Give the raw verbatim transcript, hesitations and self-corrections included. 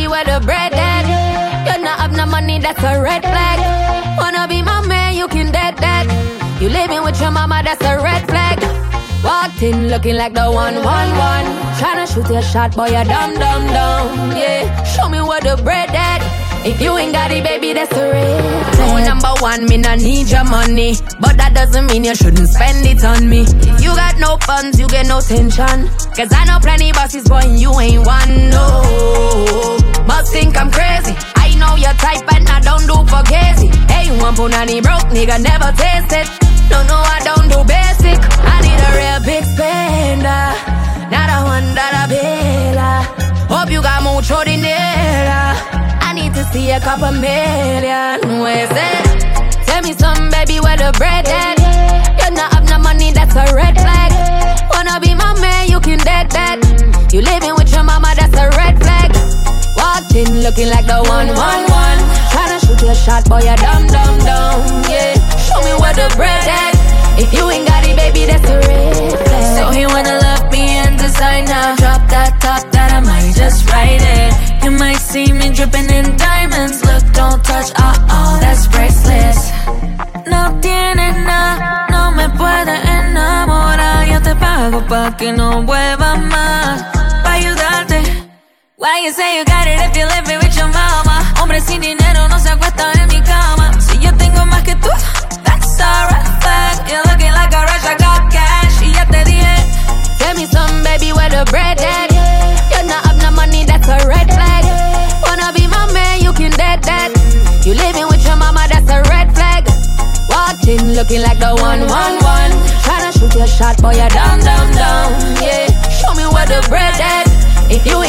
baby, where the bread at? You not have no money, that's a red flag. Wanna be my man, you can dead that. You living with your mama, that's a red flag. Walked in looking like the one, one, one. Tryna shoot your shot, boy, you dumb, dumb, dumb. Yeah, show me where the bread at. If you ain't got it, baby, that's a red flag. Number one, me not need your money, but that doesn't mean you shouldn't spend it on me. If you got no funds, you get no tension. Cause I know plenty bosses, boy, and you ain't one, no. Must think I'm crazy. I know your type and I don't do for crazy. Hey, you want punani broke, nigga, never taste it. No, no, I don't do basic. I need a real big spender, not a one dollar bill. Hope you got mucho dinero. I need to see a couple million. Where's it? Tell me something, baby, where the bread at? You not have no money, that's a red flag. Wanna be my man, you can dead that. You living with your mama, that's a red flag. Walked in looking like the one, one, one. Tryna shoot your shot, boy, you dumb, dumb, dumb. Yeah, show me where the bread at. If you ain't got it, baby, that's a red flag. So he wanna love me and designer. Drop that top that I might just write it. You might see me dripping in diamonds. Look, don't touch, uh oh, that's bracelets. No tiene nada, no me puede enamorar. Yo te pago pa' que no vuelva más, pa' ayudarte. Why you say you got it if you living with your mama? Hombre sin dinero no se acuesta en mi cama. Si yo tengo más que tú, that's a red flag. You're looking like a rush, I got cash. Y ya te dije. Tell me something, baby, where the bread at? You not have no money, that's a red flag. Wanna be my man, you can dead that. You living with your mama, that's a red flag. Walked in looking like the one, one, one. Tryna shoot your shot, boy, you dumb, dumb, dumb. Yeah, show me where the bread at. If you